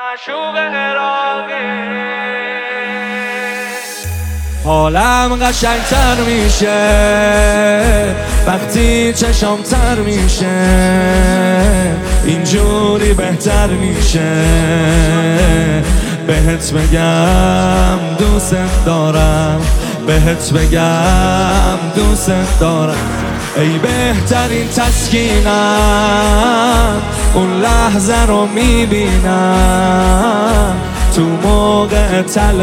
معشوق عراقی حالم قشنگتر میشه وقتی چشام تر میشه، اینجوری بهتر میشه. بهت بگم دوست دارم، بهت بگم دوست دارم. ای بهترین تسکینم، اون لحظه رو میبینم تو موقع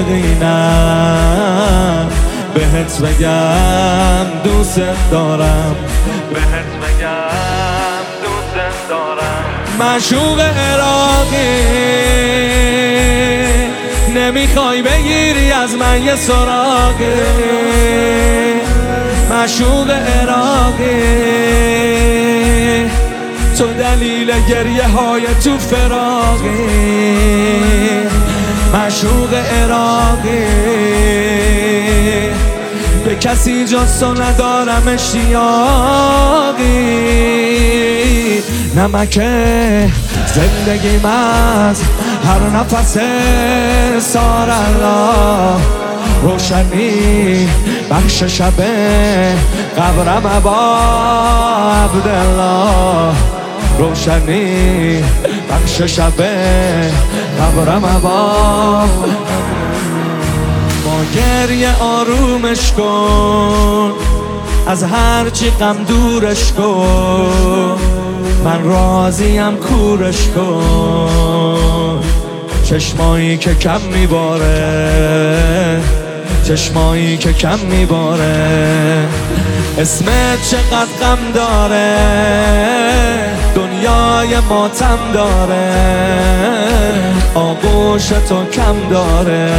تلقینم. بهت بگم دوست دارم، بهت بگم دوست دارم. معشوق عراقی نمیخوای بگیری از من یه سراغی. معشوق عراقی تو دلیل گریه های تو فراقی. معشوق عراقی به کسی جز تو ندارم اشتیاقی. نمک زندگیم از هر نفس سار الله، روشنی بخش شب قبرم ابا عبدالله. روشنی بخش شب قبرم ابا. با گریه آرومش کن، از هرچی غم دورش کن. من راضیم کورش کن. چشمایی که کم میباره، چشمایی که کم میباره. اسمت چقدر غم داره، دنیای ماتم داره. آغوش تو کم داره،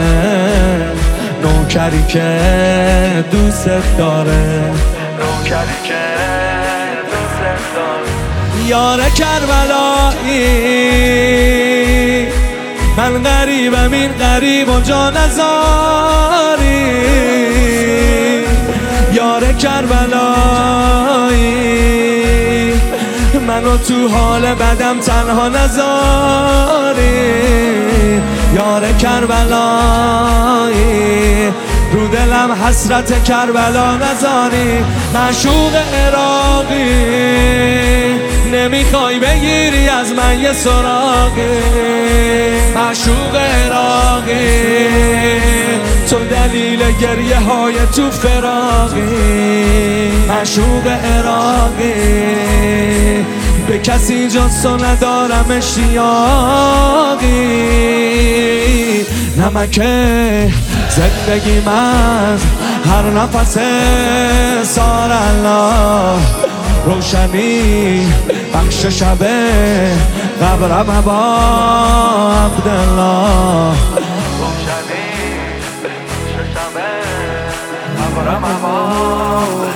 نوکری که دوست داره، نوکری که دوست داره. یار کربلایی من غریبم، این غریب و جا نزاری. یار کربلایی منو تو حال بدم تنها نزاری. یار کربلایی رو دلم حسرت کربلا نزاری. معشوق عراقی نمیخوای بگیری از من یه سراغی. معشوق عراقی تو دلیل گریه های تو فراقی. معشوق عراقی به کسی جز تو ندارم اشتیاقی. نمک زندگیم از هر نفس سار الله، روشنی بخش شب قبرم ابا عبدالله. روشنی بخش شب قبرم ابا